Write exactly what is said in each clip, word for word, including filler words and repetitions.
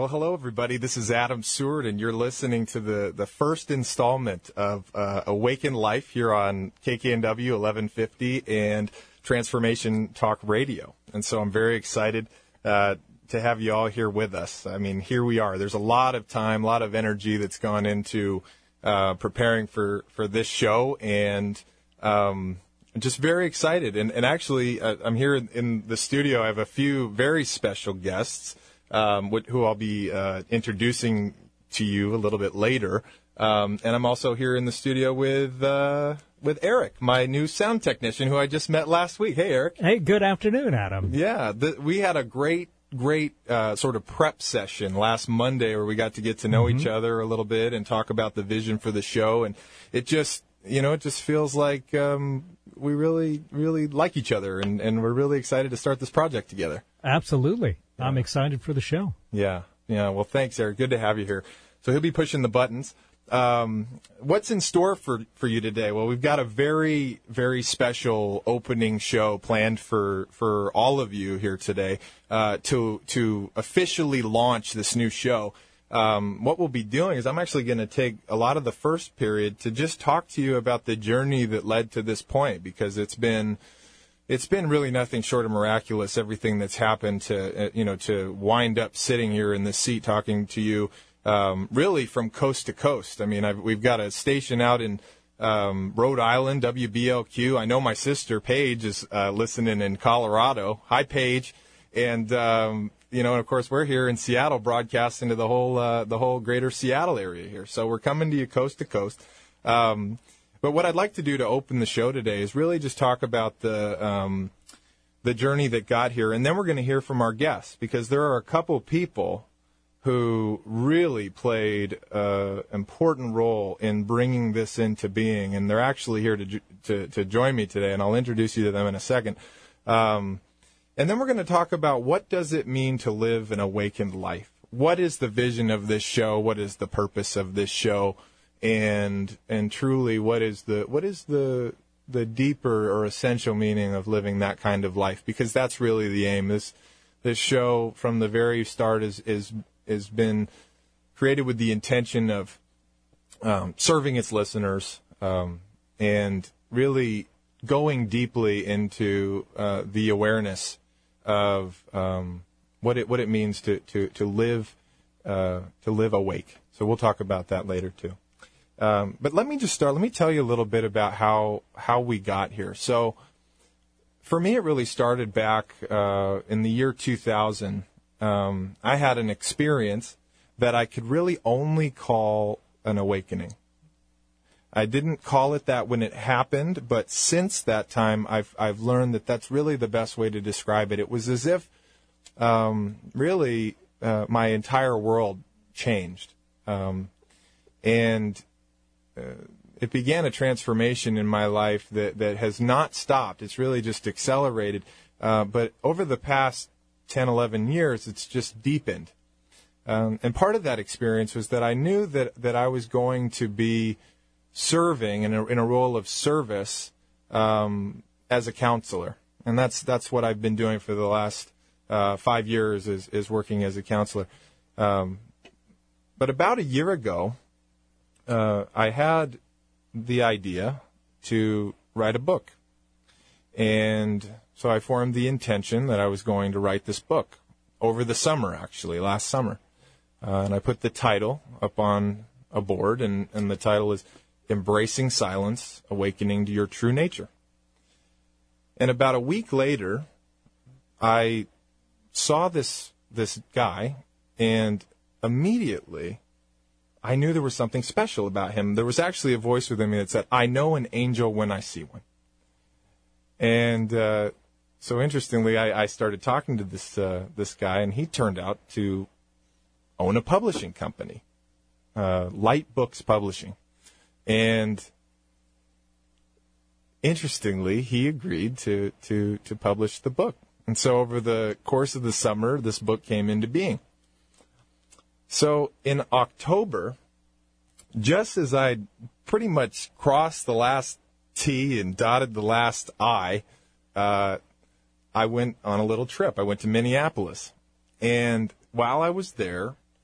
Well, hello, everybody. This is Adam Seward, and you're listening to the, the first installment of uh, Awaken Life here on K K N W eleven fifty and Transformation Talk Radio. And so I'm very excited uh, to have you all here with us. I mean, here we are. There's a lot of time, a lot of energy that's gone into uh, preparing for, for this show, and um, I'm just very excited. And, and actually, uh, I'm here in the studio. I have a few very special guests. Um, who I'll be uh, introducing to you a little bit later. Um, and I'm also here in the studio with uh, with Eric, my new sound technician, who I just met last week. Hey, Eric. Hey, good afternoon, Adam. Yeah, the, we had a great, great uh, sort of prep session last Monday where we got to get to know mm-hmm. each other a little bit and talk about the vision for the show. And it just, you know, it just feels like um, we really, really like each other, and, and we're really excited to start this project together. Absolutely. Yeah. I'm excited for the show. Yeah. Yeah. Well, thanks, Eric. Good to have you here. So he'll be pushing the buttons. Um, what's in store for, for you today? Well, we've got a very, very special opening show planned for, for all of you here today uh, to to officially launch this new show. Um, what we'll be doing is I'm actually going to take a lot of the first period to just talk to you about the journey that led to this point, because it's been it's been really nothing short of miraculous, everything that's happened to, uh, you know, to wind up sitting here in this seat talking to you, um, really from coast to coast. I mean, I've, we've got a station out in um, Rhode Island, W B L Q. I know my sister Paige is uh, listening in Colorado. Hi, Paige. And, um, you know, and of course, we're here in Seattle broadcasting to the whole, uh, the whole greater Seattle area here. So we're coming to you coast to coast. Um, But what I'd like to do to open the show today is really just talk about the um, the journey that got here, and then we're going to hear from our guests, because there are a couple people who really played an important role in bringing this into being, and they're actually here to to, to join me today, and I'll introduce you to them in a second. Um, and then we're going to talk about what does it mean to live an awakened life. What is the vision of this show? What is the purpose of this show? And and truly, what is the what is the the deeper or essential meaning of living that kind of life? Because that's really the aim. This this show from the very start is is has been created with the intention of um, serving its listeners um, and really going deeply into uh, the awareness of um, what it what it means to to to live uh, to live awake. So we'll talk about that later too. Um, but let me just start. Let me tell you a little bit about how how we got here. So, for me, it really started back uh, in the year two thousand. Um, I had an experience that I could really only call an awakening. I didn't call it that when it happened, but since that time, I've I've learned that that's really the best way to describe it. It was as if um, really uh, my entire world changed, um, and Uh, it began a transformation in my life that, that has not stopped. It's really just accelerated. Uh, but over the past ten, eleven years, it's just deepened. Um, and part of that experience was that I knew that, that I was going to be serving in a, in a role of service um, as a counselor. And that's that's what I've been doing for the last uh, five years is, is working as a counselor. Um, but about a year ago, Uh, I had the idea to write a book. And so I formed the intention that I was going to write this book over the summer, actually, last summer. Uh, and I put the title up on a board, and, and the title is Embracing Silence, Awakening to Your True Nature. And about a week later, I saw this this guy, and immediately I knew there was something special about him. There was actually a voice within me that said, I know an angel when I see one. And uh, so interestingly, I, I started talking to this uh, this guy, and he turned out to own a publishing company, uh, Light Books Publishing. And interestingly, he agreed to, to, to publish the book. And so over the course of the summer, this book came into being. So in October, just as I pretty much crossed the last T and dotted the last I, uh, I went on a little trip. I went to Minneapolis. And while I was there,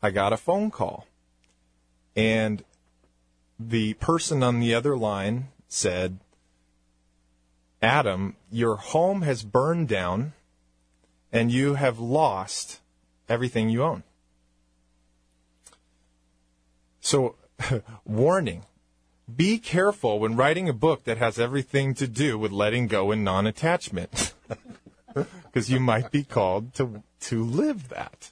I got a phone call. And the person on the other line said, Adam, your home has burned down and you have lost everything you own. So, warning, be careful when writing a book that has everything to do with letting go and non-attachment, because you might be called to to live that.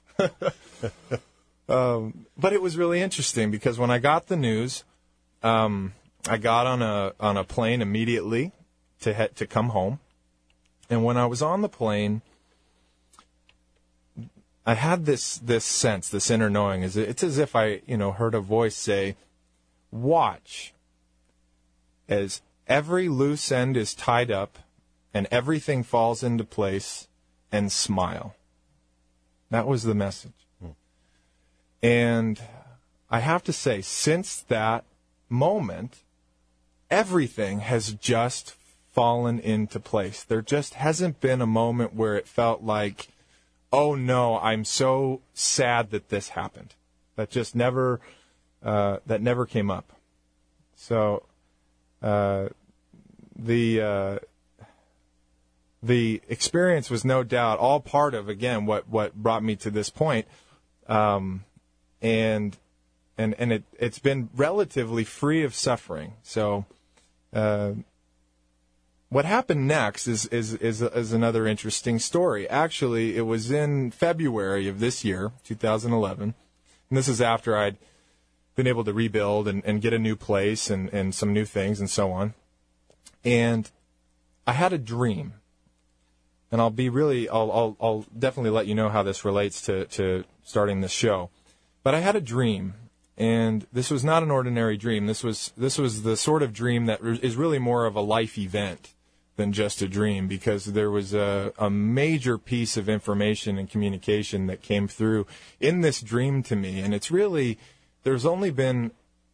um, but it was really interesting because when I got the news, um, I got on a on a plane immediately to head to come home, and when I was on the plane, I had this this sense, this inner knowing. Is it's as if I, you know, heard a voice say, "Watch as every loose end is tied up and everything falls into place, and smile." That was the message. Hmm. And I have to say, since that moment, everything has just fallen into place. There just hasn't been a moment where it felt like, oh no, I'm so sad that this happened. That just never, uh, that never came up. So, uh, the uh, the experience was no doubt all part of, again, what, what brought me to this point, um, and and and it it's been relatively free of suffering. So, uh, what happened next is, is is is another interesting story. Actually, it was in February of this year, two thousand eleven, and this is after I'd been able to rebuild and, and get a new place and, and some new things and so on. And I had a dream, and I'll be really, I'll I'll, I'll definitely let you know how this relates to, to starting this show. But I had a dream. And this was not an ordinary dream. This was this was the sort of dream that is really more of a life event than just a dream, because there was a, a major piece of information and communication that came through in this dream to me. And it's really, there's only been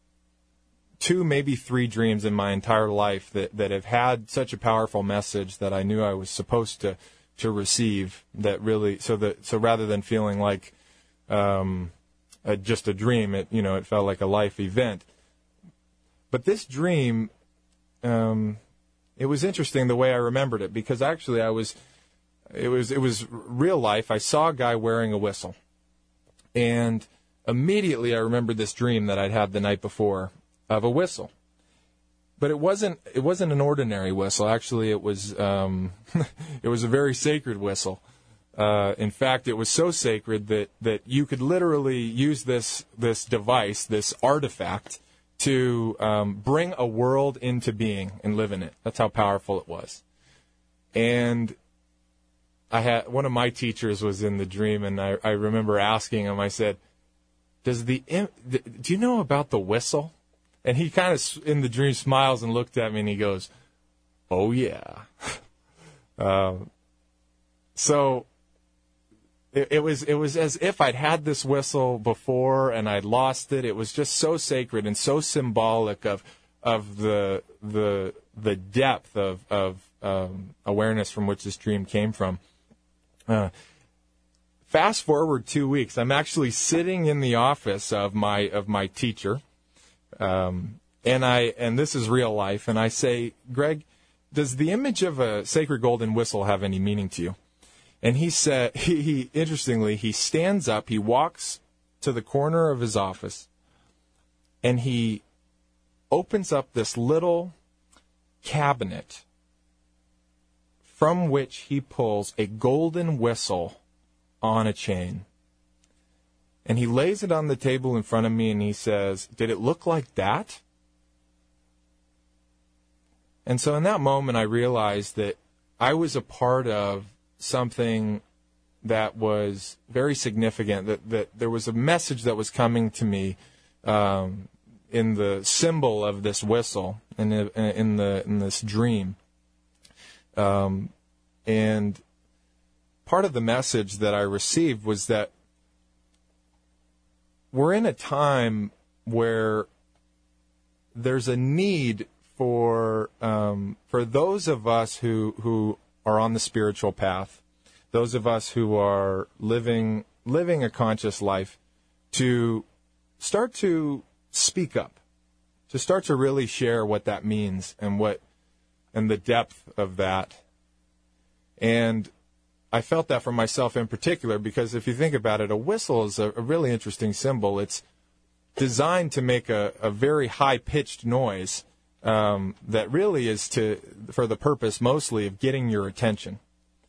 two, maybe three dreams in my entire life that, that have had such a powerful message that I knew I was supposed to, to receive, that really, so that, so rather than feeling like, um, Uh, just a dream, it you know it felt like a life event. But this dream, um, it was interesting the way I remembered it, because actually I was, it was it was real life. I saw a guy wearing a whistle, and immediately I remembered this dream that I'd had the night before of a whistle. But it wasn't it wasn't an ordinary whistle. Actually, it was um, it was a very sacred whistle. Uh, in fact, it was so sacred that, that you could literally use this this device, this artifact, to um, bring a world into being and live in it. That's how powerful it was. And I had one of my teachers was in the dream, and I, I remember asking him. I said, "Does the do you know about the whistle?" And he kind of in the dream smiles and looked at me, and he goes, "Oh yeah." um, so. It, it was it was as if I'd had this whistle before and I'd lost it. It was just so sacred and so symbolic of of the the the depth of of um, awareness from which this dream came from. Uh, fast forward two weeks, I'm actually sitting in the office of my of my teacher, um, and I and this is real life. And I say, "Greg, does the image of a sacred golden whistle have any meaning to you?" And he said, he, he interestingly, he stands up, he walks to the corner of his office, and he opens up this little cabinet from which he pulls a golden whistle on a chain. And he lays it on the table in front of me, and he says, "Did it look like that?" And so in that moment, I realized that I was a part of something that was very significant, that, that there was a message that was coming to me um, in the symbol of this whistle, in the, in the in this dream. Um, and part of the message that I received was that we're in a time where there's a need for um, for those of us who who are on the spiritual path, those of us who are living living a conscious life, to start to speak up, to start to really share what that means and what and the depth of that. And I felt that for myself in particular because if you think about it, a whistle is a, a really interesting symbol. It's designed to make a, a very high-pitched noise um, that really is to for the purpose mostly of getting your attention.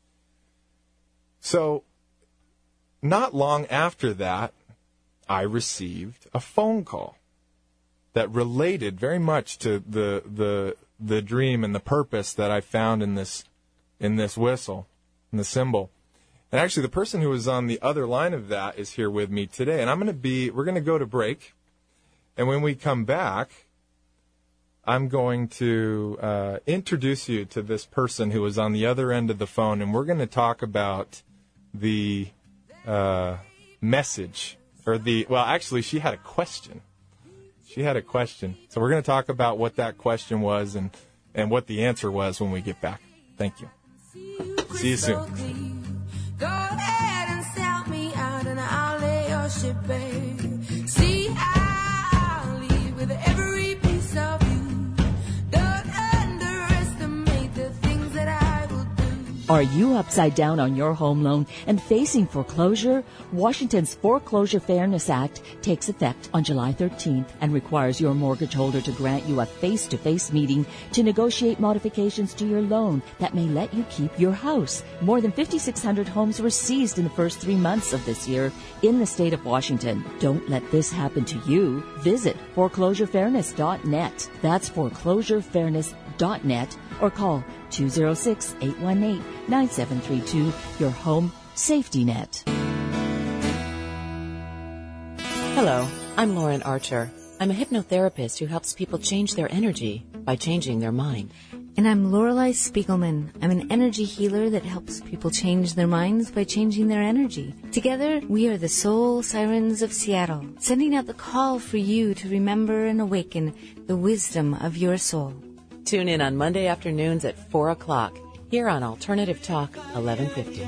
So not long after that, I received a phone call that related very much to the the the dream and the purpose that I found in this in this whistle, in the symbol. And actually, the person who was on the other line of that is here with me today. And I'm going to be we're going to go to break, and when we come back, I'm going to uh, introduce you to this person who was on the other end of the phone, and we're going to talk about the uh, message. Or the well, actually, she had a question. She had a question. So we're going to talk about what that question was and, and what the answer was when we get back. Thank you. See you soon. Go ahead and sell me out and I'll lay your ship, babe. See, I'll leave with every piece of you. Don't underestimate the things that I will do. Are you upside down on your home loan and facing foreclosure? Washington's Foreclosure Fairness Act takes effect on July thirteenth and requires your mortgage holder to grant you a face-to-face meeting to negotiate modifications to your loan that may let you keep your house. More than fifty-six hundred homes were seized in the first three months of this year in the state of Washington. Don't let this happen to you. Visit foreclosure fairness dot net. That's foreclosure fairness dot net or call two oh six, eight one eight, nine seven three two, your home safety net. Hello, I'm Lauren Archer. I'm a hypnotherapist who helps people change their energy by changing their mind. And I'm Lorelei Spiegelman. I'm an energy healer that helps people change their minds by changing their energy. Together, we are the Soul Sirens of Seattle, sending out the call for you to remember and awaken the wisdom of your soul. Tune in on Monday afternoons at four o'clock here on Alternative Talk eleven fifty.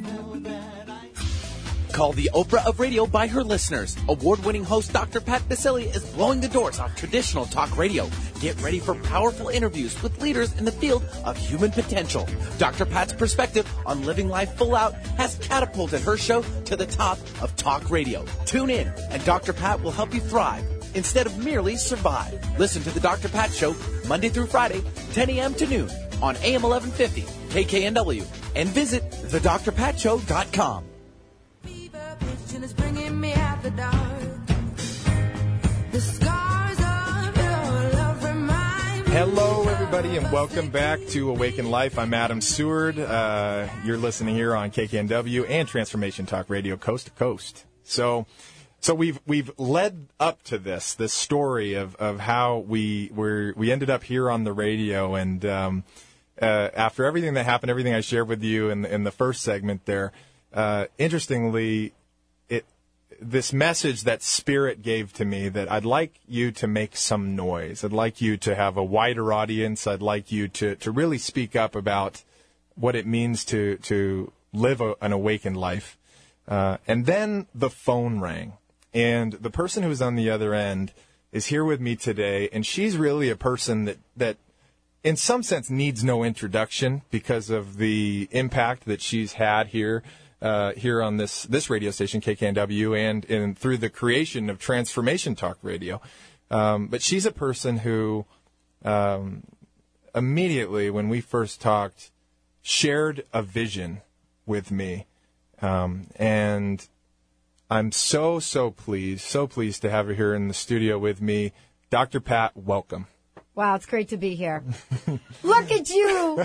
Called the Oprah of radio by her listeners, award-winning host Doctor Pat Baccili is blowing the doors off traditional talk radio. Get ready for powerful interviews with leaders in the field of human potential. Doctor Pat's perspective on living life full out has catapulted her show to the top of talk radio. Tune in, and Doctor Pat will help you thrive instead of merely survive. Listen to the Doctor Pat Show Monday through Friday, ten a.m. to noon on A M eleven fifty K K N W, and visit the dr pat show dot com. Is bringing me out the dark. The scars of your love remind me. Hello, everybody, and welcome back to Awaken Life. I'm Adam Seward. Uh, you're listening here on K K N W and Transformation Talk Radio, coast to coast. So, so we've we've led up to this this story of, of how we were we ended up here on the radio, and um, uh, after everything that happened, everything I shared with you in in the first segment there, uh, interestingly. This message that Spirit gave to me that I'd like you to make some noise. I'd like you to have a wider audience. I'd like you to, to really speak up about what it means to, to live a, an awakened life. Uh, and then the phone rang. And the person who's on the other end is here with me today. And she's really a person that, that in some sense needs no introduction because of the impact that she's had here. Uh, here on this this radio station, K K N W, and, and through the creation of Transformation Talk Radio. Um, but she's a person who um, immediately, when we first talked, shared a vision with me. Um, and I'm so, so pleased, so pleased to have her here in the studio with me. Doctor Pat, welcome. Wow, it's great to be here. Look at you.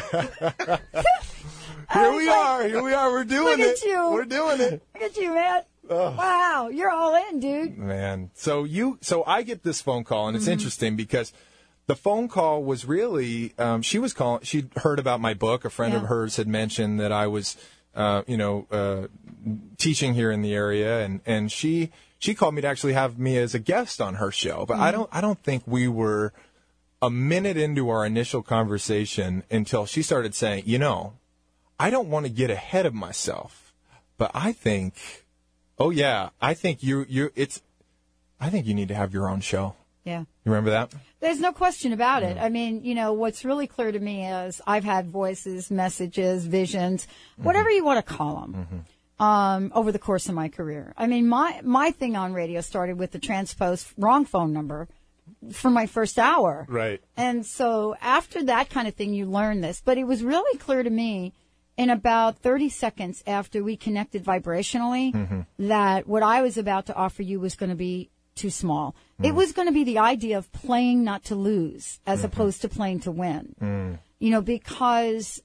Here we are. Here we are. We're doing Look it. at you. We're doing it. Look at you, man. Oh. Wow, you're all in, dude. Man. So you, so I get this phone call, and it's mm-hmm. interesting because the phone call was really, um, she was calling, she'd heard about my book. A friend yeah. of hers had mentioned that I was, uh, you know, uh, teaching here in the area, and, and she, she called me to actually have me as a guest on her show. But mm-hmm. I don't, I don't think we were a minute into our initial conversation until she started saying, you know, I don't want to get ahead of myself, but I think Oh yeah, I think you you it's. I think you need to have your own show. Yeah. You remember that? There's no question about it. I mean, you know, what's really clear to me is I've had voices, messages, visions, whatever you want to call them, Mm-hmm. um, over the course of my career. I mean, my, my thing on radio started with the transposed wrong phone number for my first hour. Right. And so after that kind of thing, you learn this. But it was really clear to me in about thirty seconds after we connected vibrationally Mm-hmm. that what I was about to offer you was going to be too small. Mm. It was going to be the idea of playing not to lose as mm-hmm. opposed to playing to win. Mm. You know, because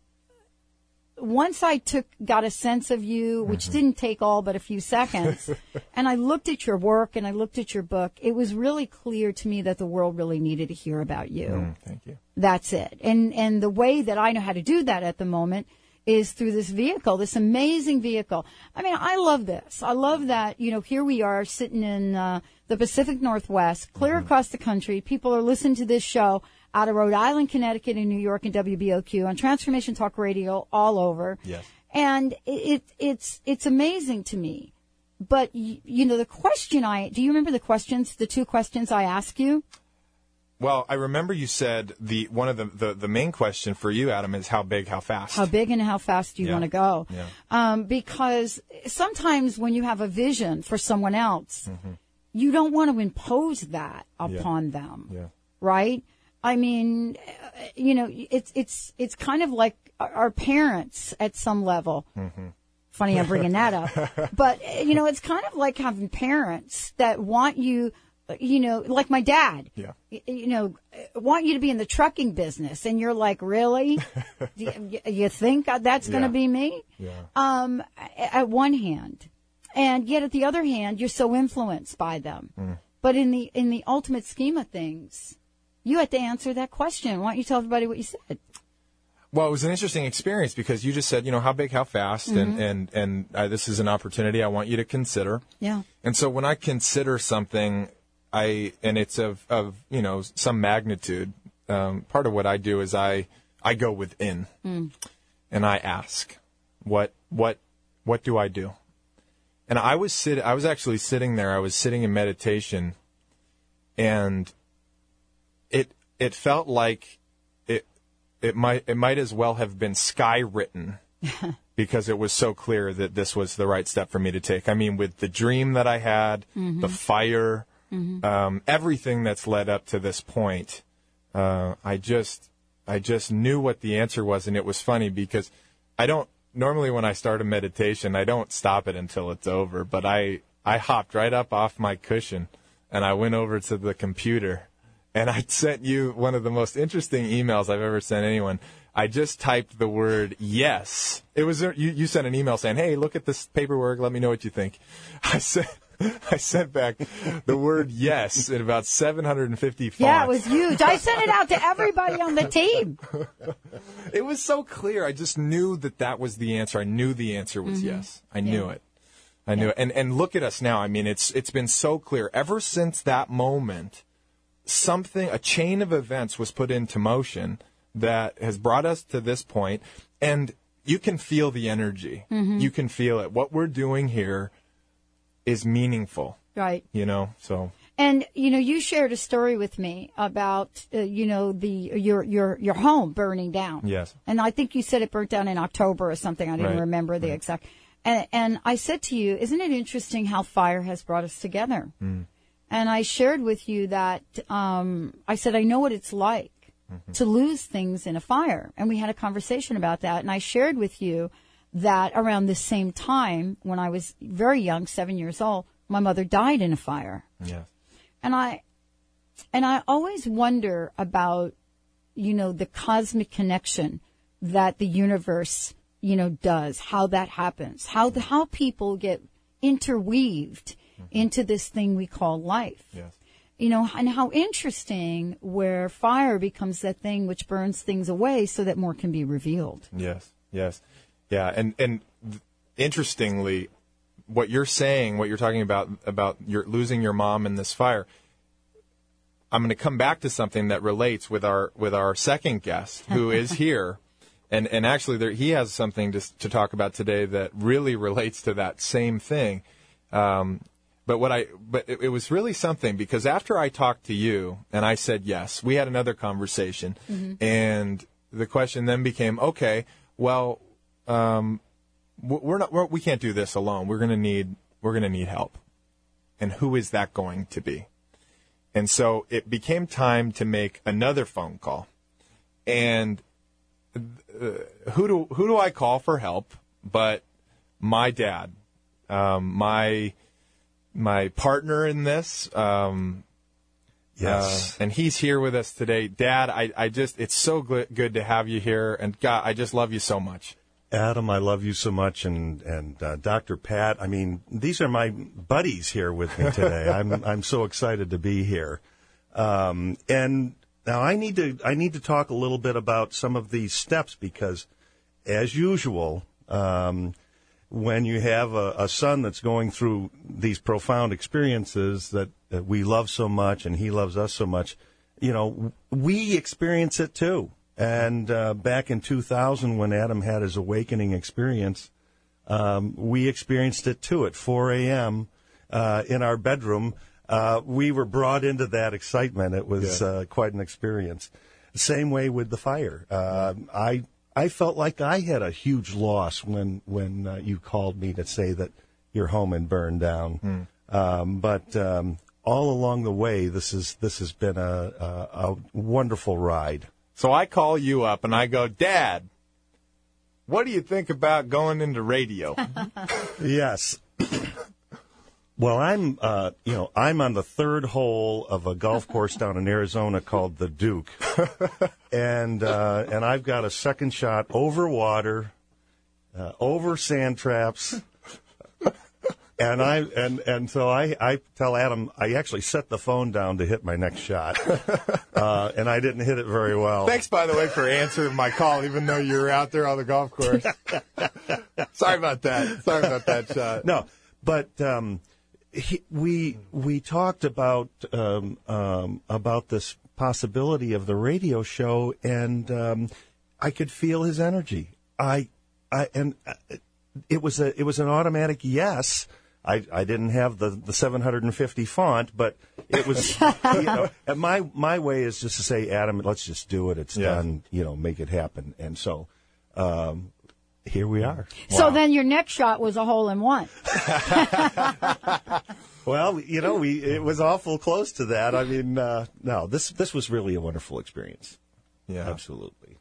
once I took, got a sense of you, which mm-hmm. didn't take all but a few seconds, and I looked at your work and I looked at your book, it was really clear to me that the world really needed to hear about you. Mm, thank you. That's it. And, and the way that I know how to do that at the moment is through this vehicle, this amazing vehicle. I mean, I love this. I love that, you know, here we are sitting in uh, the Pacific Northwest, clear mm-hmm. across the country. People are listening to this show out of Rhode Island, Connecticut, and New York, and W B O Q, on Transformation Talk Radio all over. Yes. And it, it it's it's amazing to me. But, you, you know, the question I, do you remember the questions, the two questions I asked you? Well, I remember you said the one of the, the, the main question for you, Adam, is how big, how fast? How big and how fast do you yeah. want to go? Yeah. Um, because sometimes when you have a vision for someone else, mm-hmm. you don't want to impose that upon yeah. them, yeah. right? I mean, you know, it's it's it's kind of like our parents at some level. Mm-hmm. Funny I'm bringing that up. But, you know, it's kind of like having parents that want you, you know, like my dad, yeah. you know, want you to be in the trucking business. And you're like, really? Do you, you think that's going to yeah. be me? Yeah. Um, at one hand. And yet at the other hand, you're so influenced by them. Mm. But in the in the ultimate scheme of things, you had to answer that question. Why don't you tell everybody what you said? Well, it was an interesting experience because you just said, you know, how big, how fast, mm-hmm. and and and uh, this is an opportunity I want you to consider. Yeah. And so when I consider something, I and it's of of you know some magnitude. Um, part of what I do is I I go within, mm. and I ask, what what what do I do? And I was sit I was actually sitting there. I was sitting in meditation, and it it felt like. It might it might as well have been skywritten because it was so clear that this was the right step for me to take. I mean, with the dream that I had, mm-hmm. the fire, mm-hmm. um, everything that's led up to this point, uh, I just I just knew what the answer was, and it was funny because I don't normally when I start a meditation I don't stop it until it's over, but I I hopped right up off my cushion and I went over to the computer. And I sent you one of the most interesting emails I've ever sent anyone. I just typed the word yes. It was you, you sent an email saying, "Hey, look at this paperwork. Let me know what you think." I sent I sent back the word yes in about seven hundred fifty fonts. Yeah, it was huge. I sent it out to everybody on the team. It was so clear. I just knew that that was the answer. I knew the answer was mm-hmm. yes. I knew yeah. it. I knew yeah. it. And and look at us now. I mean, it's it's been so clear ever since that moment. Something, a chain of events was put into motion that has brought us to this point, and you can feel the energy. Mm-hmm. You can feel it. What we're doing here is meaningful. Right. You know, so. And, you know, you shared a story with me about, uh, you know, the your your your home burning down. Yes. And I think you said it burnt down in October or something. I didn't right. remember the right. exact. And, and I said to you, isn't it interesting how fire has brought us together? Mm. And I shared with you that um, I said, I know what it's like mm-hmm. to lose things in a fire. And we had a conversation about that. And I shared with you that around the same time, when I was very young, seven years old, my mother died in a fire. Yeah. And I, and I always wonder about, you know, the cosmic connection that the universe, you know, does, how that happens, how the, how people get interweaved into this thing we call life. Yes. You know, and how interesting where fire becomes that thing which burns things away so that more can be revealed. Yes, yes. Yeah, and, and interestingly, what you're saying, what you're talking about, about your losing your mom in this fire, I'm going to come back to something that relates with our with our second guest who is here. And, and actually, there, he has something to, to talk about today that really relates to that same thing. Um, but what I, but it, it was really something because after I talked to you and I said yes, we had another conversation, mm-hmm. and the question then became, okay, well, um, we're not, we're, we can't do this alone. We're going to need, we're going to need help, and who is that going to be? And so it became time to make another phone call, and uh, who do who do I call for help? But my dad, um, my my partner in this, um, yes, uh, and he's here with us today. Dad, I, I just it's so good good to have you here, and God, I just love you so much. Adam, I love you so much, and and uh, Doctor Pat. I mean, these are my buddies here with me today. I'm I'm so excited to be here. Um, and now I need to I need to talk a little bit about some of these steps because, as usual, um, when you have a, a son that's going through these profound experiences that, that we love so much, and he loves us so much, you know, we experience it too. And uh, back in two thousand, when Adam had his awakening experience, um, we experienced it too at four a.m. Uh, in our bedroom. Uh, we were brought into that excitement. It was yeah. uh, quite an experience. Same way with the fire. Uh, I I felt like I had a huge loss when when uh, you called me to say that your home had burned down. Mm. Um, but um, all along the way, this is this has been a, a, a wonderful ride. So I call you up and I go, Dad, what do you think about going into radio? Yes. Well, I'm, uh, you know, I'm on the third hole of a golf course down in Arizona called the Duke, and uh, and I've got a second shot over water, uh, over sand traps. And I and, and so I, I tell Adam I actually set the phone down to hit my next shot, uh, and I didn't hit it very well. Thanks, by the way, for answering my call, even though you were out there on the golf course. Sorry about that. Sorry about that shot. No, but um, he, we we talked about um, um, about this possibility of the radio show, and um, I could feel his energy. I I and it was a it was an automatic yes. I, I didn't have the, the seven hundred fifty font, but it was, you know, and my, my way is just to say, Adam, let's just do it. It's yeah. done, you know, make it happen. And so, um, here we are. So Wow. then your next shot was a hole in one. Well, you know, we, it was awful close to that. I mean, uh, no, this, this was really a wonderful experience. Yeah. Absolutely.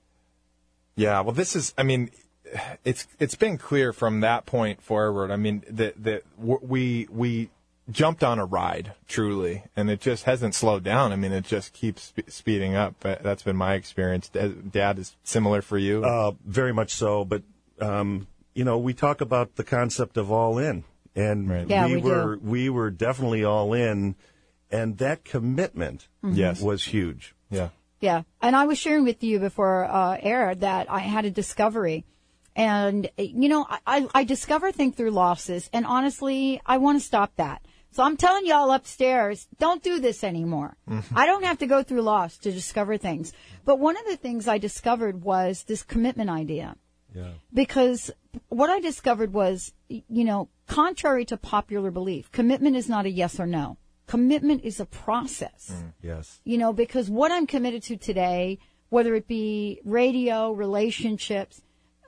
Yeah. Well, this is, I mean, It's it's been clear from that point forward. I mean that that we we jumped on a ride truly, and it just hasn't slowed down. I mean, it just keeps spe- speeding up. That's been my experience. Dad, is similar for you? Uh, very much so. But um, you know, we talk about the concept of all in, and right. yeah, we, we were do. we were definitely all in, and that commitment Mm-hmm. yes. was huge. Yeah, yeah. And I was sharing with you before uh, air that I had a discovery. And, you know, I, I discover things through losses, and honestly, I want to stop that. So I'm telling y'all upstairs, don't do this anymore. Mm-hmm. I don't have to go through loss to discover things. But one of the things I discovered was this commitment idea. Yeah. Because what I discovered was, you know, contrary to popular belief, commitment is not a yes or no. Commitment is a process. Mm, yes. You know, because what I'm committed to today, whether it be radio, relationships,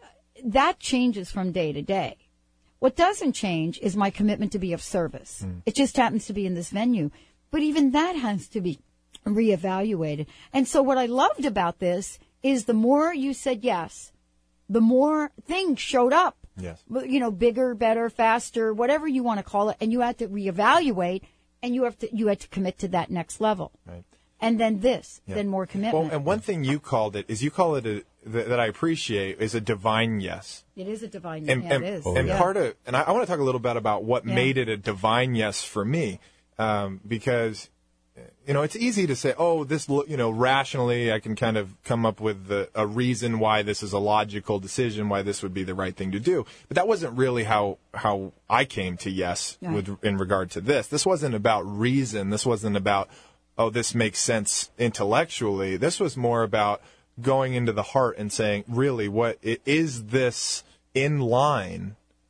that changes from day to day. What doesn't change is my commitment to be of service. Mm. It just happens to be in this venue. But even that has to be reevaluated. And so what I loved about this is the more you said yes, the more things showed up. Yes. You know, bigger, better, faster, whatever you want to call it. And you had to reevaluate, and you have to you had to commit to that next level. Right. And then this, yeah. then more commitment. Well, and one thing you called it is you call it a, that, that I appreciate is a divine yes. It is a divine and, yes. And, it is. and yeah. part of, and I, I want to talk a little bit about what Yeah. made it a divine yes for me, um, because, you know, it's easy to say, oh, this, you know, rationally, I can kind of come up with the, a reason why this is a logical decision, why this would be the right thing to do. But that wasn't really how how I came to yes Right. with in regard to this. This wasn't about reason. This wasn't about, oh, this makes sense intellectually. This was more about going into the heart and saying, really, what is this in line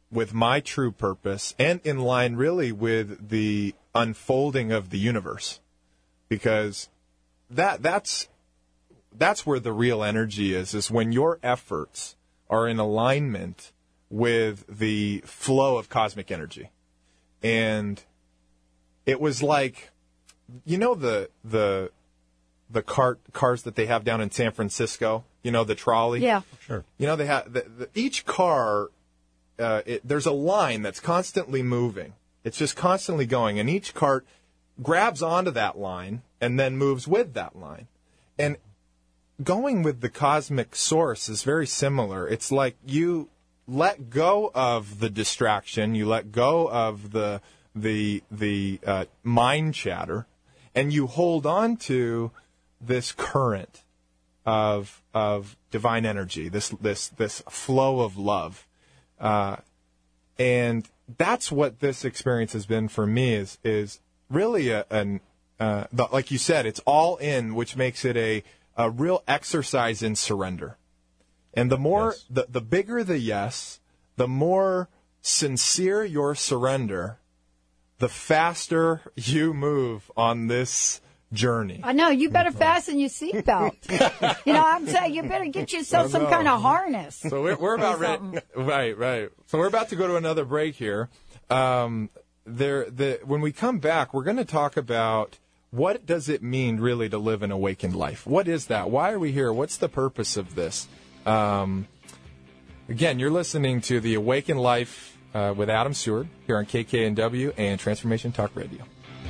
with my true purpose and in line really with the unfolding of the universe, because that that's that's where the real energy is, is when your efforts are in alignment with the flow of cosmic energy. And it was like, you know, the the the cart cars that they have down in San Francisco, you know, the trolley. Yeah. Sure. You know, they have the, the, each car. Uh, it, there's a line that's constantly moving. It's just constantly going, and each cart grabs onto that line and then moves with that line. And going with the cosmic source is very similar. It's like you let go of the distraction, you let go of the the the uh, mind chatter, and you hold on to this current of of divine energy, this this this flow of love. Uh, and that's what this experience has been for me, is is really a, an uh, the, like you said, it's all in, which makes it a, a real exercise in surrender. And the more, Yes. the, the bigger the yes, the more sincere your surrender, the faster you move on this journey. I know, you better fasten your seatbelt. You know, I'm saying you better get yourself I some know. kind of harness. So we're, we're about ready. Right, right. So we're about to go to another break here. Um, there, the when we come back, we're going to talk about what does it mean really to live an awakened life. What is that? Why are we here? What's the purpose of this? Um, again, you're listening to the Awakened Life uh, with Adam Seward here on K K N W and Transformation Talk Radio.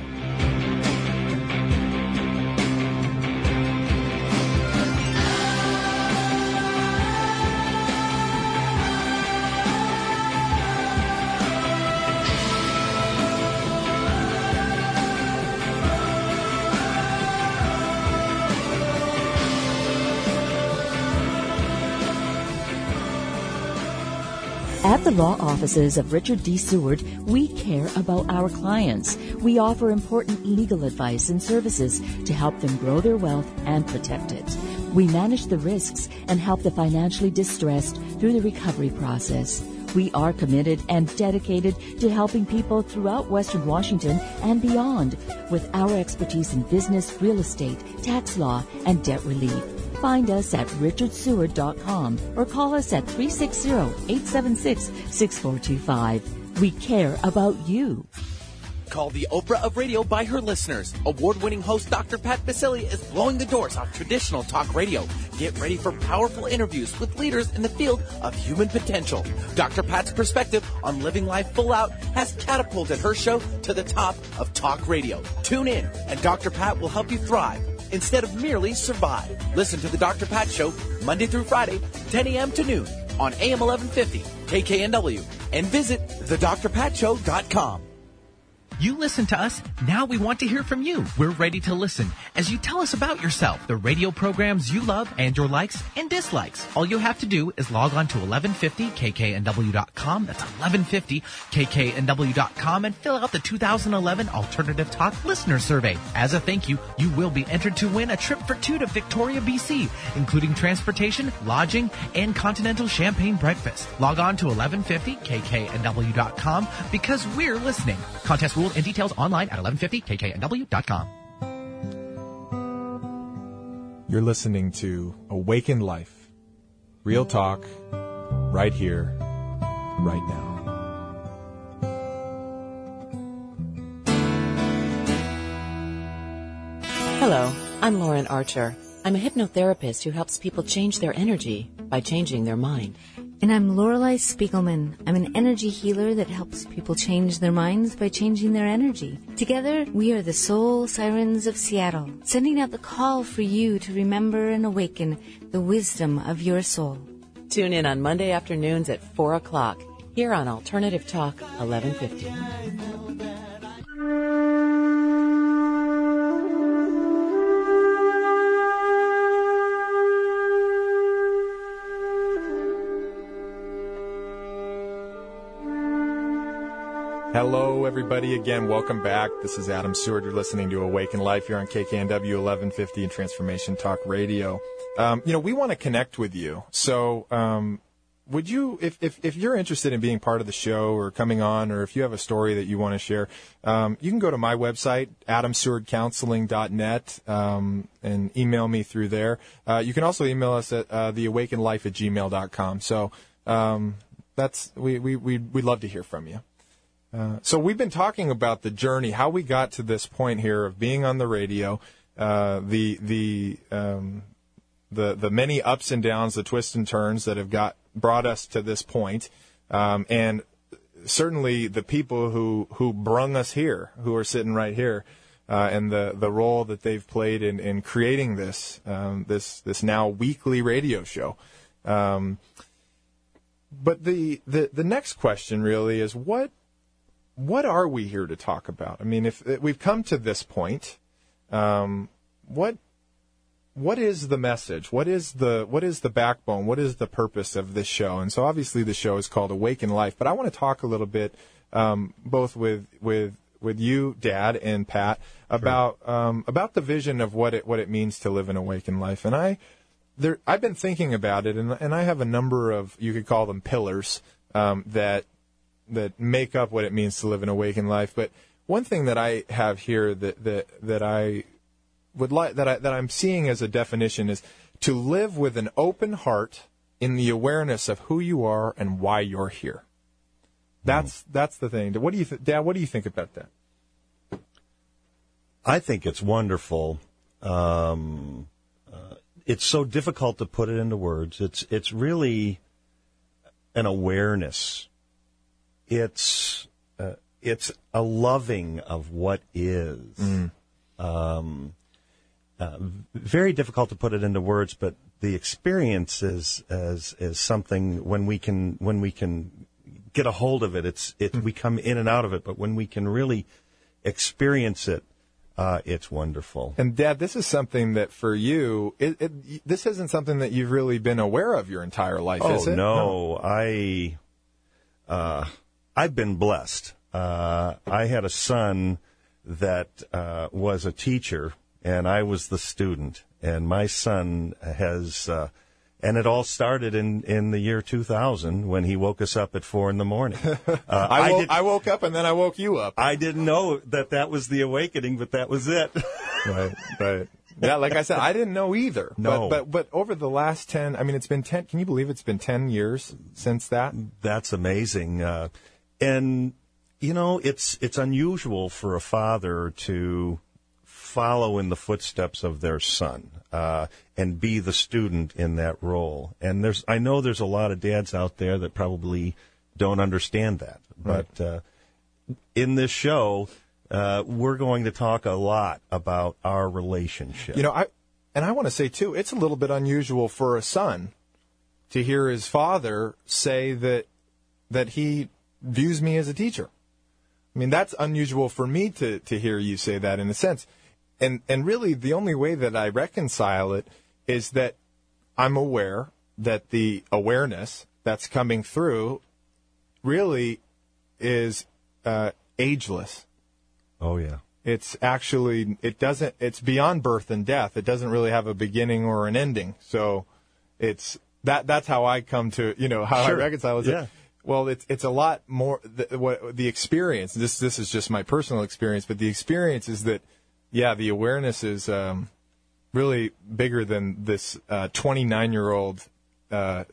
At the law offices of Richard D. Seward, we care about our clients. We offer important legal advice and services to help them grow their wealth and protect it. We manage the risks and help the financially distressed through the recovery process. We are committed and dedicated to helping people throughout Western Washington and beyond with our expertise in business, real estate, tax law, and debt relief. Find us at richard seward dot com or call us at three six zero, eight seven six, six four two five. We care about you. Called the Oprah of radio by her listeners, award-winning host Doctor Pat Baccili is blowing the doors off traditional talk radio. Get ready for powerful interviews with leaders in the field of human potential. Doctor Pat's perspective on living life full out has catapulted her show to the top of talk radio. Tune in, and Doctor Pat will help you thrive instead of merely survive. Listen to the Doctor Pat Show Monday through Friday, ten a.m. to noon on A M eleven fifty K K N W, and visit the dr pat show dot com. You listen to us, now we want to hear from you. We're ready to listen as you tell us about yourself, the radio programs you love, and your likes and dislikes. All you have to do is log on to eleven fifty K K N W dot com, that's eleven fifty K K N W dot com, and fill out the two thousand eleven Alternative Talk Listener Survey. As a thank you, you will be entered to win a trip for two to Victoria, B C, including transportation, lodging, and continental champagne breakfast. Log on to eleven fifty K K N W dot com because we're listening. Contest rules and details online at eleven fifty K K N W dot com. You're listening to Awakened Life. Real talk, right here, right now. Hello, I'm Lauren Archer. I'm a hypnotherapist who helps people change their energy by changing their mind. And I'm Lorelei Spiegelman. I'm an energy healer that helps people change their minds by changing their energy. Together, we are the Soul Sirens of Seattle, sending out the call for you to remember and awaken the wisdom of your soul. Tune in on Monday afternoons at four o'clock here on Alternative Talk eleven fifty. Hello, everybody. Again, welcome back. This is Adam Seward. You're listening to Awaken Life here on K K N W eleven fifty and Transformation Talk Radio. Um, you know, we want to connect with you. So um, would you, if, if, if you're interested in being part of the show or coming on, or if you have a story that you want to share, um, you can go to my website, adam seward counseling dot net, um, and email me through there. Uh, you can also email us at uh, the awakened life at gmail dot com. So um, that's we we we we'd love to hear from you. Uh, so we've been talking about the journey, how we got to this point here of being on the radio, uh, the the um, the the many ups and downs, the twists and turns that have got brought us to this point, um, and certainly the people who who brung us here, who are sitting right here, uh, and the the role that they've played in in creating this um, this this now weekly radio show. Um, but the, the the next question really is what. What are we here to talk about? I mean, if, if we've come to this point, um, what what is the message? What is the what is the backbone? What is the purpose of this show? And so, obviously, the show is called Awaken Life. But I want to talk a little bit, um, both with with with you, Dad, and Pat, about sure. um, about the vision of what it what it means to live an awakened life. And I there I've been thinking about it, and and I have a number of, you could call them pillars, um, that. that make up what it means to live an awakened life. But one thing that I have here that that, that I would like that I that I'm seeing as a definition is to live with an open heart in the awareness of who you are and why you're here. That's mm. that's the thing. What do you th- Dad, what do you think about that? I think it's wonderful. Um, uh, it's so difficult to put it into words. It's it's really an awareness. It's uh, it's a loving of what is. Mm. Um, uh, very difficult to put it into words, but the experience is is is something when we can when we can get a hold of it. It's it mm. we come in and out of it, but when we can really experience it, uh, it's wonderful. And Dad, this is something that for you, it, it, this isn't something that you've really been aware of your entire life, oh, is it? No, no. I. Uh, I've been blessed. Uh, I had a son that uh, was a teacher, and I was the student. And my son has, uh, and it all started in, in the year two thousand when he woke us up at four in the morning. Uh, I, I, woke, did, I woke up and then I woke you up. I didn't know that that was the awakening, but that was it. Right, right. Yeah, like I said, I didn't know either. No. But, but but over the last ten, I mean, it's been ten, can you believe it's been ten years since that? That's amazing. Uh, and, you know, it's it's unusual for a father to follow in the footsteps of their son uh, and be the student in that role. And there's I know there's a lot of dads out there that probably don't understand that. Right. But uh, in this show, uh, we're going to talk a lot about our relationship. You know, I and I want to say, too, it's a little bit unusual for a son to hear his father say that that he views me as a teacher. I mean, that's unusual for me to, to hear you say that in a sense. And and really the only way that I reconcile it is that I'm aware that the awareness that's coming through really is uh, ageless. Oh, yeah. It's actually, it doesn't, it's beyond birth and death. It doesn't really have a beginning or an ending. So it's, that that's how I come to, you know, how sure. I reconcile it. Yeah. Well, it's it's a lot more the, what the experience. This this is just my personal experience, but the experience is that, yeah, the awareness is um, really bigger than this twenty-nine year old uh,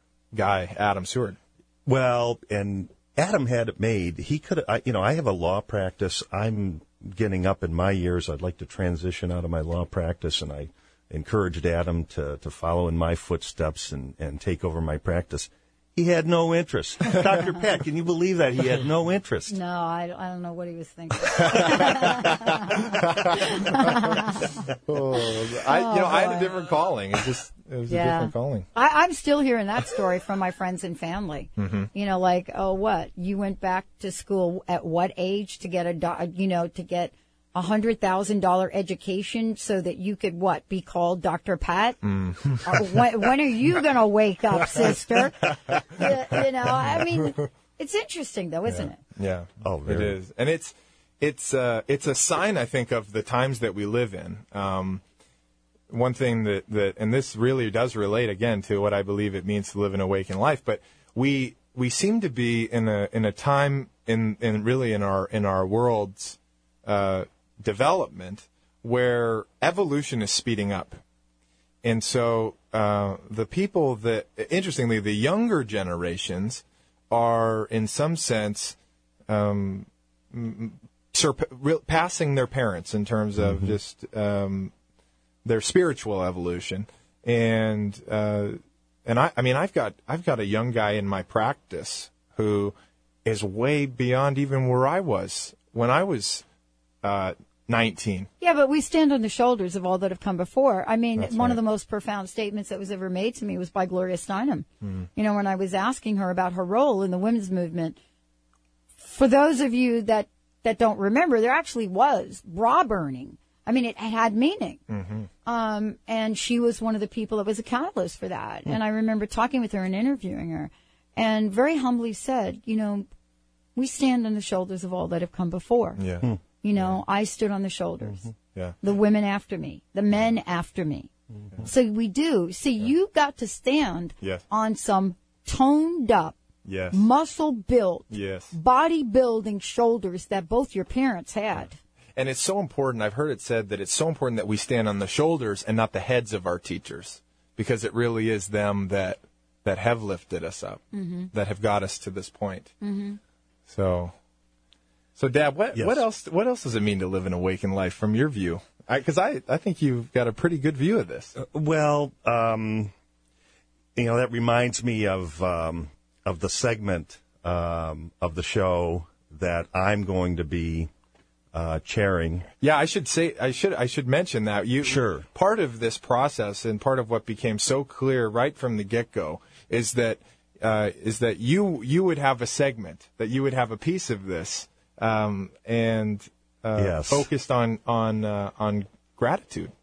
guy, Adam Seward. Well, and Adam had it made. He could, I, you know, I have a law practice. I'm getting up in my years. I'd like to transition out of my law practice, and I encouraged Adam to to follow in my footsteps and and take over my practice. He had no interest. Doctor Pat, can you believe that? He had no interest. No, I, I don't know what he was thinking. oh, I, you know, I had a different calling. It just it was yeah. a different calling. I, I'm still hearing that story from my friends and family. Mm-hmm. You know, like, oh, what? You went back to school at what age to get a, do- you know, to get a hundred thousand dollar education so that you could what be called Doctor Pat? Mm. uh, when, when are you going to wake up, sister? you, you know, I mean, it's interesting though, isn't yeah. it? Yeah. Oh, very. It is, and it's it's uh, it's a sign, I think, of the times that we live in. Um, one thing that, that, and this really does relate again to what I believe it means to live an awakened life, but we we seem to be in a in a time in in really in our in our world's uh, development where evolution is speeding up, and so uh, the people that, interestingly, the younger generations are in some sense um, surpassing their parents in terms of mm-hmm. just um, their spiritual evolution, and uh, and I, I mean, I've got I've got a young guy in my practice who is way beyond even where I was when I was uh, nineteen. Yeah, but we stand on the shoulders of all that have come before. I mean, That's one right. of the most profound statements that was ever made to me was by Gloria Steinem. Mm. You know, when I was asking her about her role in the women's movement. For those of you that that don't remember, there actually was bra burning. I mean, it had meaning. Mm-hmm. Um, and she was one of the people that was a catalyst for that. Mm. And I remember talking with her and interviewing her and very humbly said, you know, we stand on the shoulders of all that have come before. Yeah. Mm. You know, I stood on the shoulders. Mm-hmm. Yeah. The women after me, the men after me. Mm-hmm. So we do. See, yeah. you got to stand yes. on some toned up, yes. muscle built, yes. bodybuilding shoulders that both your parents had. And it's so important. I've heard it said that it's so important that we stand on the shoulders and not the heads of our teachers, because it really is them that that have lifted us up, mm-hmm. that have got us to this point. Mm-hmm. So, so Dad, what Yes. what else what else does it mean to live an awakened life from your view? Because I, I, I think you've got a pretty good view of this. Uh, well, um, you know, that reminds me of um, of the segment um, of the show that I'm going to be uh, chairing. Yeah, I should say I should I should mention that you Sure. part of this process and part of what became so clear right from the get-go is that uh, is that you you would have a segment, that you would have a piece of this um, and uh, Yes. focused on on uh, on gratitude.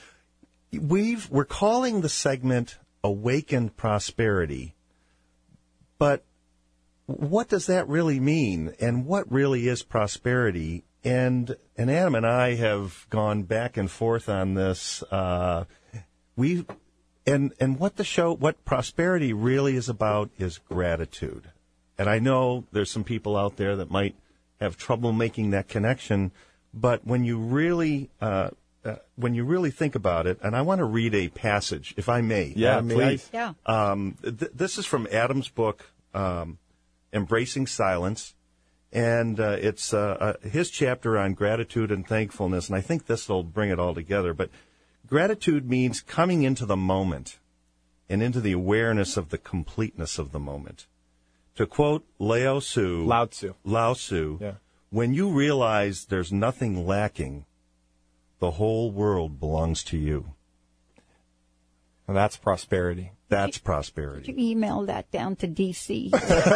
We've we're calling the segment "Awakened Prosperity," but what does that really mean, and what really is prosperity? And and Adam and I have gone back and forth on this. Uh, we and and what the show, what prosperity really is about, is gratitude. And I know there's some people out there that might have trouble making that connection, but when you really uh, uh, when you really think about it, and I want to read a passage, if I may. Yeah, uh, may please. I? Yeah. Um, th- this is from Adam's book, um, Embracing Silence. And uh, it's uh, uh, his chapter on gratitude and thankfulness, and I think this will bring it all together. But gratitude means coming into the moment and into the awareness of the completeness of the moment. To quote Lao Tzu, Lao Tzu. Lao Tzu, Yeah. when you realize there's nothing lacking, the whole world belongs to you. Well, that's prosperity. That's prosperity. You email that down to D C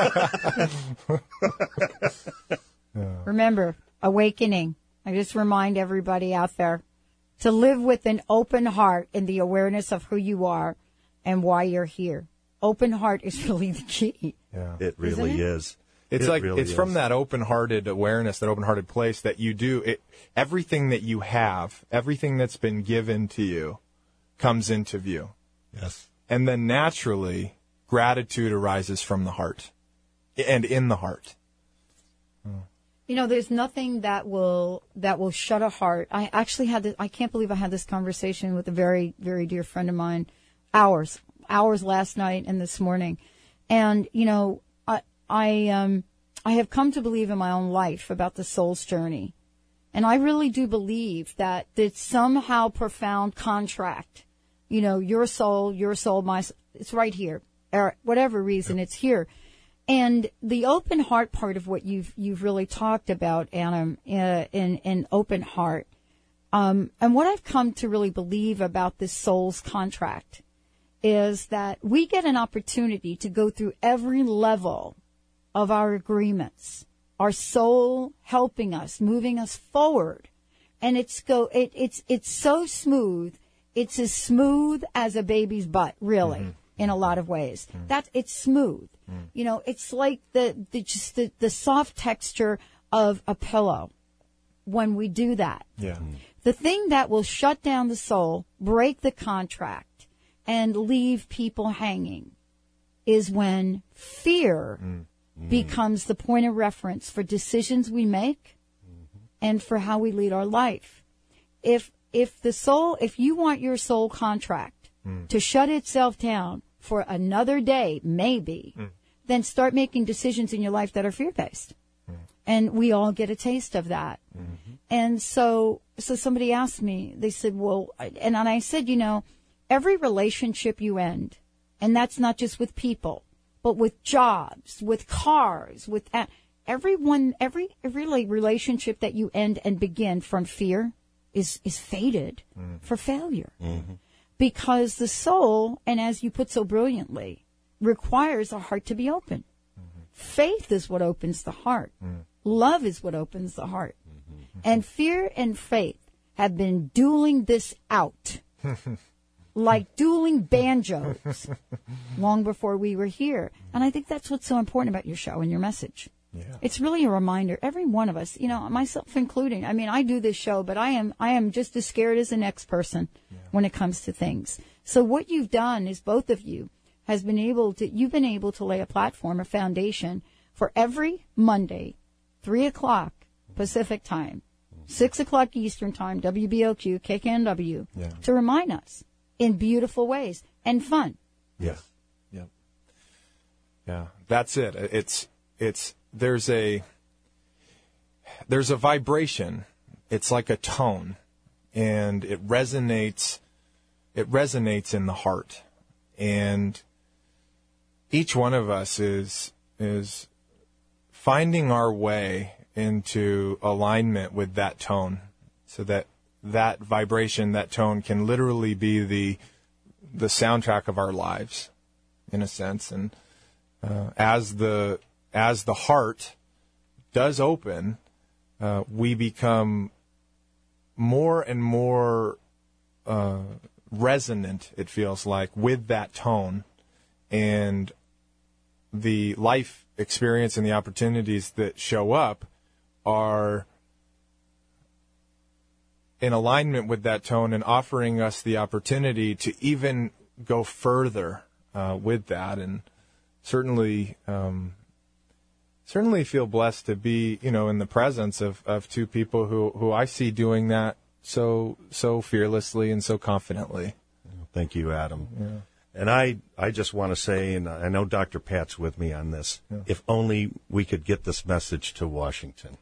Remember, awakening. I just remind everybody out there to live with an open heart in the awareness of who you are and why you're here. Open heart is really the key. Yeah. It really Isn't it? is. It's It like really it's from is. that open-hearted awareness, that open-hearted place that you do it. Everything that you have, everything that's been given to you, comes into view, Yes. and then naturally, gratitude arises from the heart, and in the heart. You know, there's nothing that will that will shut a heart. I actually had this, I can't believe I had this conversation with a very, very dear friend of mine, hours, hours last night and this morning. And, you know, I I um I have come to believe in my own life about the soul's journey. And I really do believe that it's somehow profound contract. You know, your soul, your soul, my soul, it's right here. Or whatever reason, it's here. And the open heart part of what you've you've really talked about, Adam, uh, in in open heart, um, and what I've come to really believe about this soul's contract is that we get an opportunity to go through every level of our agreements, our soul helping us, moving us forward, and it's go it, it's it's so smooth, it's as smooth as a baby's butt, really. Mm-hmm. In a lot of ways, mm. that it's smooth. Mm. You know, it's like the, the just the, the soft texture of a pillow when we do that. Yeah. Mm. The thing that will shut down the soul, break the contract, and leave people hanging is when fear mm-hmm. becomes the point of reference for decisions we make mm-hmm. and for how we lead our life. If if the soul, if you want your soul contract mm. to shut itself down for another day, maybe, mm. then start making decisions in your life that are fear-based. Mm. And we all get a taste of that. Mm-hmm. And so, so somebody asked me, they said, well, and, and I said, you know, every relationship you end, and that's not just with people, but with jobs, with cars, with uh, everyone, every, every relationship that you end and begin from fear is, is fated mm. for failure. Mm-hmm. Because the soul, and as you put so brilliantly, requires a heart to be open. Mm-hmm. Faith is what opens the heart. Mm. Love is what opens the heart. Mm-hmm. And fear and faith have been dueling this out. Like dueling banjos long before we were here. And I think that's what's so important about your show and your message. Yeah. It's really a reminder, every one of us, you know, myself including. I mean, I do this show, but I am I am just as scared as the next person yeah. when it comes to things. So what you've done is both of you has been able to, you've been able to lay a platform, a foundation for every Monday, three o'clock Pacific time, six o'clock Eastern time, W B O Q, K K N W, yeah. to remind us in beautiful ways and fun. Yeah. Yeah. Yeah. That's it. It's, it's, there's a, there's a vibration. It's like a tone, and it resonates, it resonates in the heart. And each one of us is, is finding our way into alignment with that tone, so that that vibration, that tone can literally be the the soundtrack of our lives, in a sense. And uh, as the as the heart does open, uh, we become more and more uh, resonant, it feels like, with that tone, and the life experience and the opportunities that show up are in alignment with that tone and offering us the opportunity to even go further uh, with that. And certainly, um, certainly feel blessed to be, you know, in the presence of, of two people who, who I see doing that so so fearlessly and so confidently. Thank you, Adam. Yeah. And I, I just want to say, and I know Doctor Pat's with me on this, yeah. if only we could get this message to Washington.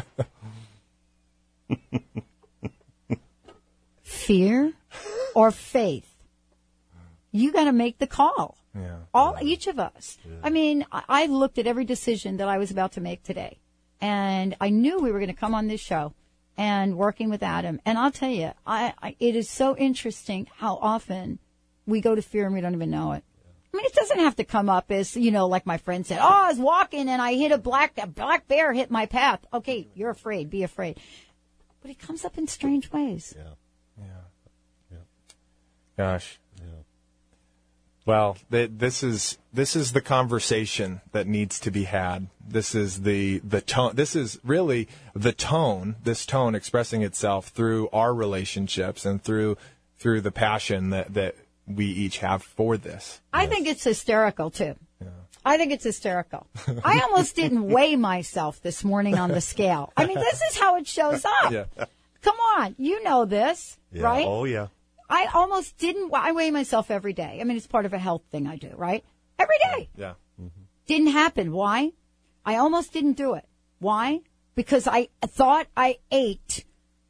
Fear or faith? You got to make the call. Yeah. All yeah. each of us. Yeah. I mean, I, I looked at every decision that I was about to make today, and I knew we were going to come on this show and working with Adam. And I'll tell you, I, I it is so interesting how often we go to fear and we don't even know it. I mean, it doesn't have to come up as, you know, like my friend said, oh, I was walking and I hit a black, a black bear hit my path. Okay, you're afraid. Be afraid. But it comes up in strange ways. Yeah. Yeah. Yeah. Gosh. Yeah. Well, th- this is this is the conversation that needs to be had. This is the the tone. This is really the tone. This tone expressing itself through our relationships and through through the passion that that we each have for this. I yes. think it's hysterical too. Yeah. I think it's hysterical. I almost didn't weigh myself this morning on the scale. I mean, this is how it shows up. Yeah. Come on, you know this, Yeah. right? Oh, yeah. I almost didn't. I weigh myself every day. I mean, it's part of a health thing I do, right? Every day. Yeah. Mm-hmm. Didn't happen. Why? I almost didn't do it. Why? Because I thought I ate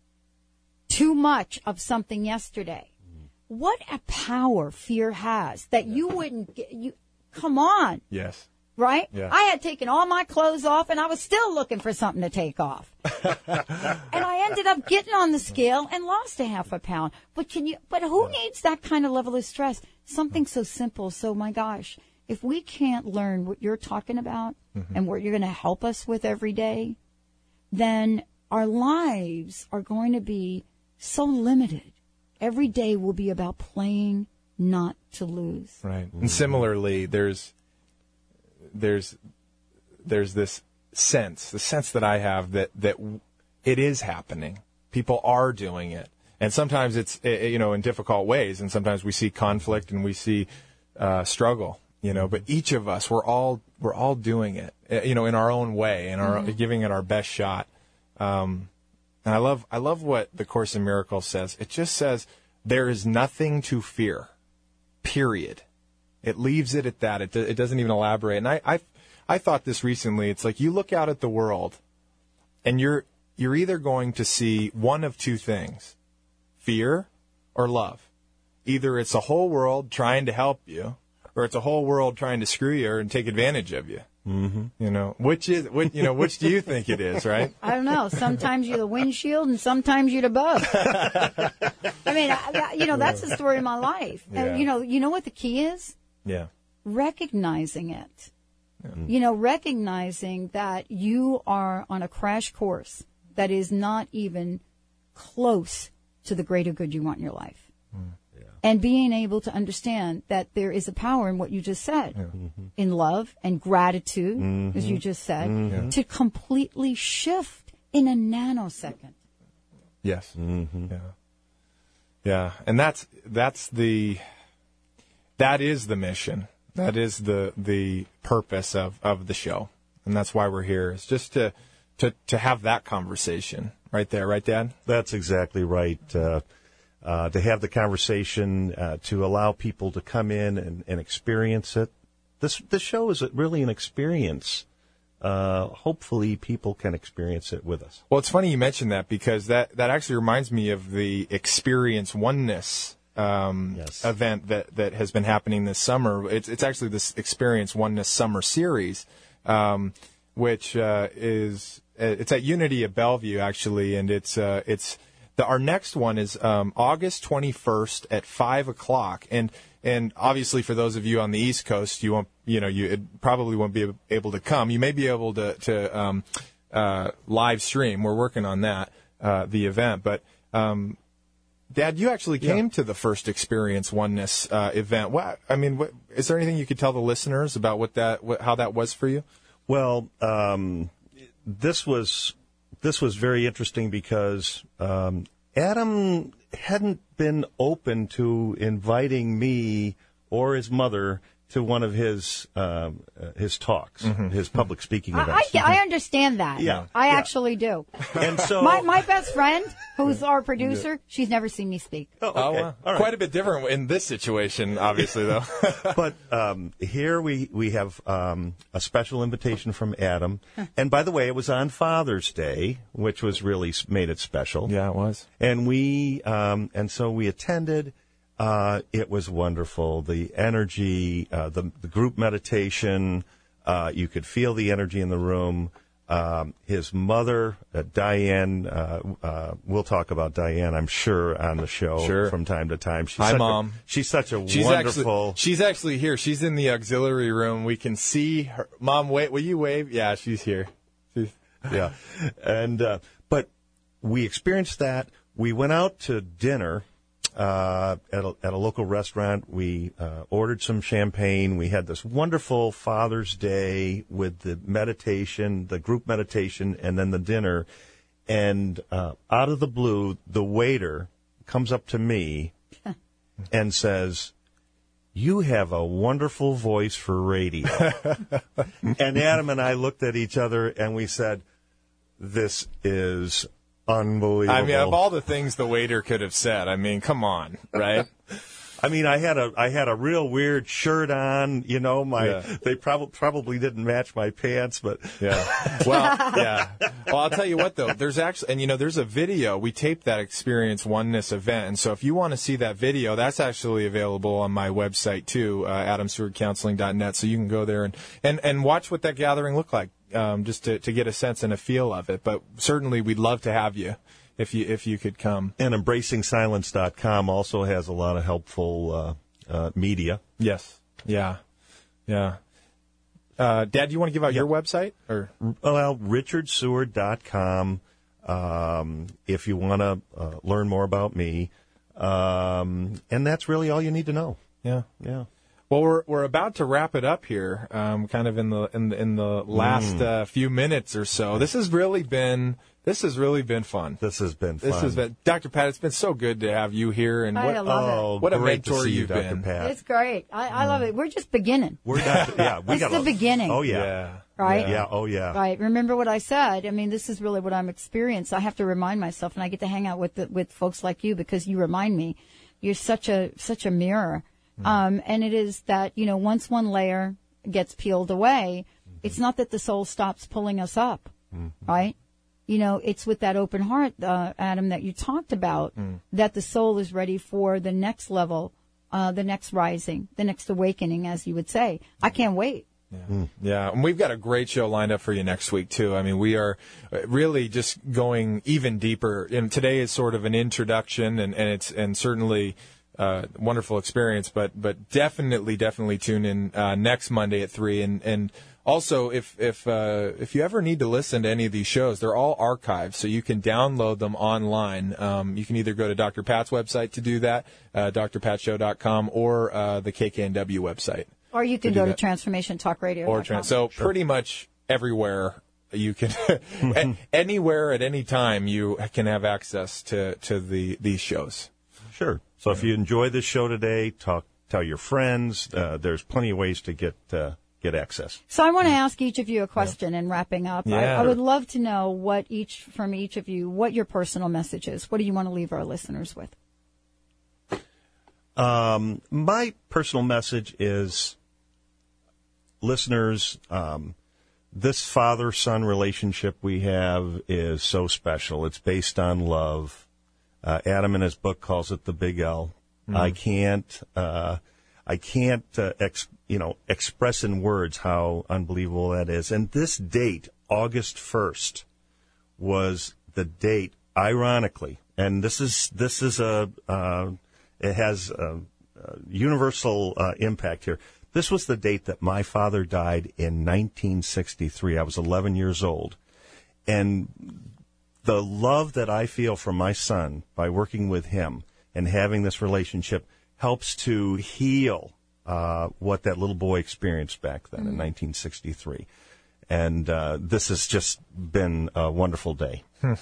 too much of something yesterday. What a power fear has that you wouldn't get. You, come on. Yes. Right? Yeah. I had taken all my clothes off, and I was still looking for something to take off. And I ended up getting on the scale and lost a half a pound. But can you? But who yeah. needs that kind of level of stress? Something so simple. So, my gosh, if we can't learn what you're talking about mm-hmm. and what you're going to help us with every day, then our lives are going to be so limited. Every day will be about playing not to lose. Right. And similarly, there's there's there's this sense, the sense that I have that that it is happening. people are doing it. And sometimes it's, eh, you know, in difficult ways. And sometimes we see conflict and we see uh, struggle, you know, but each of us, we're all, we're all doing it, eh, you know, in our own way and our, Mm-hmm. giving it our best shot. Um, and I love, I love what the Course in Miracles says. It just says there is nothing to fear, period. It leaves it at that. It, it doesn't even elaborate. And I, I, I thought this recently. It's like you look out at the world and you're, you're either going to see one of two things, fear or love. Either it's a whole world trying to help you or it's a whole world trying to screw you and take advantage of you. Mm-hmm. You know, which is, which, you know, which do you think it is, right? I don't know. Sometimes you're the windshield and sometimes you're the bug. I mean, I, I- you know, that's the story of my life. Yeah. And, you know, you know what the key is? Yeah. Recognizing it. You know, recognizing that you are on a crash course that is not even close to the greater good you want in your life. And being able to understand that there is a power in what you just said, in love and gratitude, as you just said, to completely shift in a nanosecond. Yes. Yeah. Yeah. And that's, that's the, that is the mission. That is the, the purpose of, of the show. And that's why we're here, is just to, to, to have that conversation right there. Right, Dad? That's exactly right. Uh, uh, to have the conversation, uh, to allow people to come in and, and experience it. This this show is really an experience. Uh, hopefully, people can experience it with us. Well, it's funny you mentioned that because that, that actually reminds me of the Experience Oneness um, Yes. event that, that has been happening this summer. It's it's actually this Experience Oneness Summer Series, um, which uh, is it's at Unity at Bellevue actually, and it's uh, it's the, our next one is um, August twenty-first at five o'clock, and and obviously for those of you on the East Coast, you won't you know you it probably won't be able to come. You may be able to to um, uh, live stream. We're working on that uh, the event, but. Um, Dad, you actually came Yeah. to the first Experience Oneness uh, event. What, I mean, what, is there anything you could tell the listeners about what that, what, how that was for you? Well, um, this was this was very interesting because um, Adam hadn't been open to inviting me or his mother to one of his um, uh, his talks, his public speaking I, events. I, I understand that. Yeah, I yeah. actually do. And so, My my best friend, who's our producer, she's never seen me speak. oh, okay. Oh, wow. All right. Quite a bit different in this situation, obviously, though. But um, here we we have um, a special invitation from Adam, and by the way, it was on Father's Day, which was really s- made it special. Yeah, it was. And we um, and so we attended. Uh, it was wonderful. The energy, uh, the, the group meditation. Uh, you could feel the energy in the room. Um, his mother, uh, Diane. Uh, uh, we'll talk about Diane, I'm sure, on the show Sure. from time to time. She's Hi, such Mom. A, she's such a She's wonderful. actually she's actually here. She's in the auxiliary room. We can see her. Mom, wait, will you wave? Yeah, she's here. She's, Yeah, and uh, but we experienced that. We went out to dinner uh, at a, at a local restaurant. We uh, ordered some champagne. We had this wonderful Father's Day with the meditation, the group meditation, and then the dinner. And uh, out of the blue, the waiter comes up to me and says, "You have a wonderful voice for radio." And Adam and I looked at each other and we said, "This is unbelievable." I mean, of all the things the waiter could have said, I mean, come on, right? I mean, I had a I had a real weird shirt on. You know, my Yeah. they probably probably didn't match my pants, but Yeah. Well, yeah. Well, I'll tell you what, though. There's actually, and you know, there's a video. We taped that Experience Oneness event. And so if you want to see that video, that's actually available on my website, too, uh, adam stewart counseling dot net. So you can go there and, and, and watch what that gathering looked like, um, just to, to get a sense and a feel of it. But certainly we'd love to have you if you, if you could come. and embracing silence dot com also has a lot of helpful uh, uh, media. Yes. Yeah. Yeah. Uh, Dad, do you want to give out your website or? Well, richard seward dot com um, if you want to uh, learn more about me. Um, and that's really all you need to know. Yeah. Yeah. Well, we're we're about to wrap it up here, um, kind of in the in the, in the last Mm. uh, few minutes or so. This has really been this has really been fun. This has been fun. This has been Doctor Pat. It's been so good to have you here, and I what love it. Oh, what a great to mentor see you, you've Doctor been. Pat. It's great. I, I love it. We're just beginning, We're not, yeah, we It's got the beginning. Oh yeah. Yeah. right? Yeah. Oh yeah. Right. Remember what I said. I mean, this is really what I'm experiencing. I have to remind myself, and I get to hang out with the, with folks like you because you remind me. You're such a such a mirror. Um, and it is that, you know, once one layer gets peeled away, mm-hmm. it's not that the soul stops pulling us up, mm-hmm. right? You know, it's with that open heart, uh, Adam, that you talked about, mm. that the soul is ready for the next level, uh, the next rising, the next awakening, as you would say. I can't wait. Yeah. Mm. yeah, and we've got a great show lined up for you next week, too. I mean, we are really just going even deeper. And today is sort of an introduction, and, and it's and certainly uh, wonderful experience, but but definitely, definitely tune in uh, next Monday at three. And, and also, if if uh, if you ever need to listen to any of these shows, they're all archived, so you can download them online. Um, you can either go to Doctor Pat's website to do that, uh, d r pat show dot com, or uh, the K K N W website. Or you can to go that. to transformation talk radio dot com. Or trans- so sure. Pretty much everywhere you can, anywhere at any time you can have access to, to the these shows. Sure. So if you enjoy this show today, talk, tell your friends. Uh, there's plenty of ways to get uh, get access. So I want to ask each of you a question in wrapping up. Yeah. I, I would love to know what each from each of you, what your personal message is. What do you want to leave our listeners with? Um, my personal message is, listeners, um, this father-son relationship we have is so special. It's based on love. Uh, Adam in his book calls it the big L. Mm. I can't, uh, I can't, uh, ex, you know, express in words how unbelievable that is. And this date, August first, was the date, ironically, and this is, this is a, uh, it has a, a universal uh, impact here. This was the date that my father died in nineteen sixty-three. I was eleven years old. And the love that I feel from my son by working with him and having this relationship helps to heal uh, what that little boy experienced back then mm-hmm. in nineteen sixty-three. And uh, this has just been a wonderful day.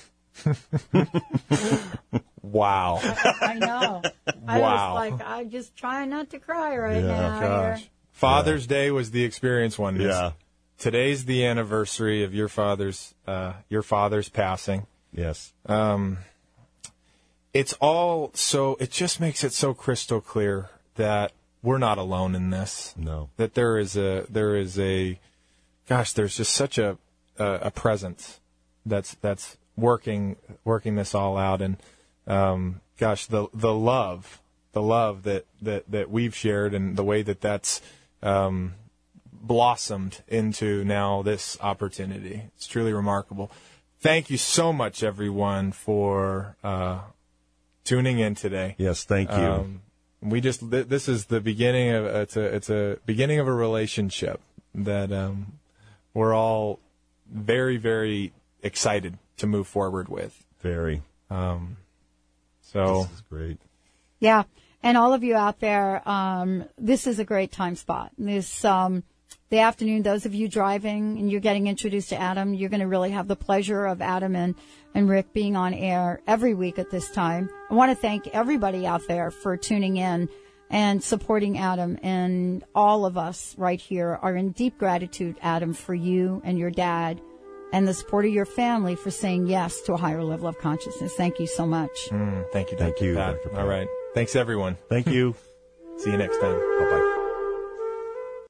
Wow. I, I know. I Wow. was like, I'm just trying not to cry right Yeah, now. gosh. Here. Father's yeah. Day was the experience one. Yeah. Today's the anniversary of your father's uh, your father's passing. Yes. Um, it's all so. It just makes it so crystal clear that we're not alone in this. No. That there is a there is a, gosh, there's just such a a, a presence that's that's working working this all out, and um, gosh, the the love the love that, that, that we've shared, and the way that that's um, blossomed into now this opportunity. It's truly remarkable. Thank you so much, everyone, for uh, tuning in today. Yes, thank you. Um, we just th- this is the beginning of it's a it's a beginning of a relationship that um, we're all very very excited to move forward with. Very. Um, so this is great. Yeah, and all of you out there, um, this is a great time spot. This um, the afternoon, those of you driving and you're getting introduced to Adam, you're going to really have the pleasure of Adam and, and Rick being on air every week at this time. I want to thank everybody out there for tuning in and supporting Adam, and all of us right here are in deep gratitude, Adam, for you and your dad and the support of your family for saying yes to a higher level of consciousness. Thank you so much. Mm, thank you, Thank Doctor you, Pat. Doctor Pat. All right. Thanks, everyone. Thank you. See you next time. Bye-bye.